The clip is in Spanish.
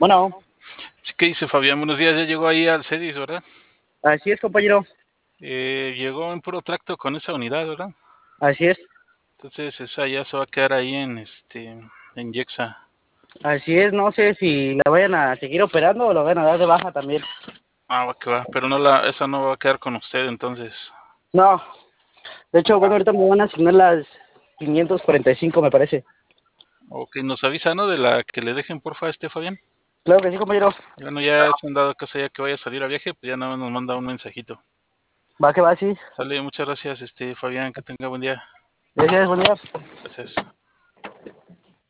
Bueno, Sí, ¿qué dice Fabián? Buenos días, ya llegó ahí al CEDIS, ¿verdad? así es, compañero. Llegó en puro tracto con esa unidad, ¿verdad? Así es. Entonces esa ya se va a quedar ahí en Yexa. Así es. No sé si la vayan a seguir operando o la vayan a dar de baja también. Ah, va que va, pero esa no va a quedar con usted entonces. No. De hecho, bueno, Ah, ahorita me van a asignar las 545, me parece. ok, nos avisa, ¿no? De la que le dejen, porfa, Fabián. Claro que sí, compañero. Bueno, ya se han dado caso ya que vaya a salir a viaje, pues ya nada más nos manda un mensajito. Va que va, sí. Sale, muchas gracias, Fabián, que tenga buen día. Gracias, buen día. Gracias.